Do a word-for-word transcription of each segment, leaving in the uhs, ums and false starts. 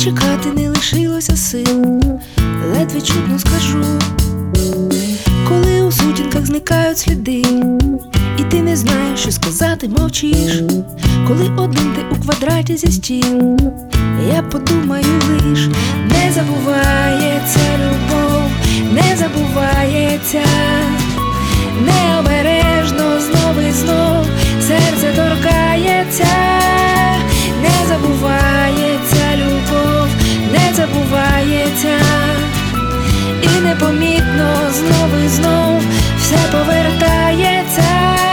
чекати не лишилося сил, ледве чутно скажу, коли у сутінках зникають сліди, і ти не знаєш, що сказати, мовчиш. Коли один ти у квадраті зі стін, я подумаю лиш: не забувається любов, не забувається, необережно знов і знов серце торкається. Не забувається любов, не забувається, і непомітно знов і знов все повертається.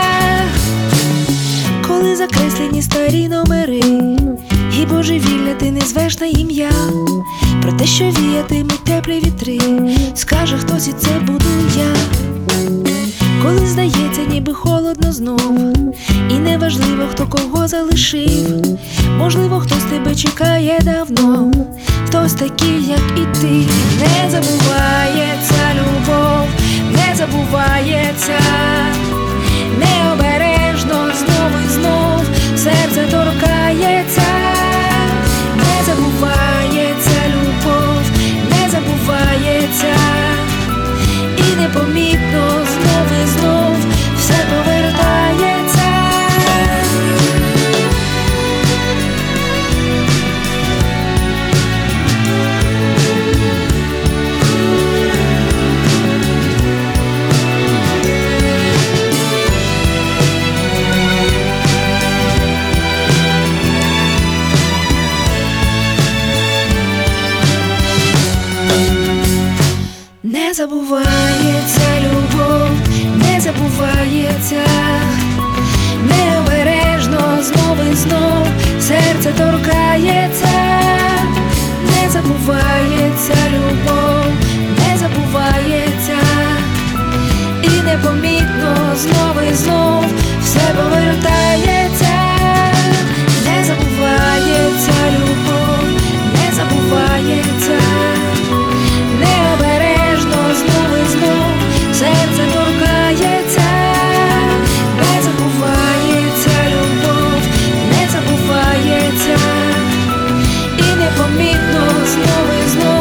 Коли закреслені старі номери, і божевілля ти не звеш на ім'я, про те, що віятимуть теплі вітри, скаже хтось, і це буду я. Коли здається, ніби холодно знов, і неважливо, хто кого залишив, можливо, хтось тебе чекає давно, хтось такий, як і ти. Не забувається любов, не забувається, необережно знов і знов серце торкається. Не забувається любов, не забувається, і непомітно знов і знов все повертається. Не забувається любов, не забувається, необережно знов і знов серце торкається. Не забувається любов, не забувається, і непомітно знов і знов все повертається. Не забувається любов, не забувається, необережно знов і знов серце торкається. Не забувається любов, не забувається, і непомітно знов і знов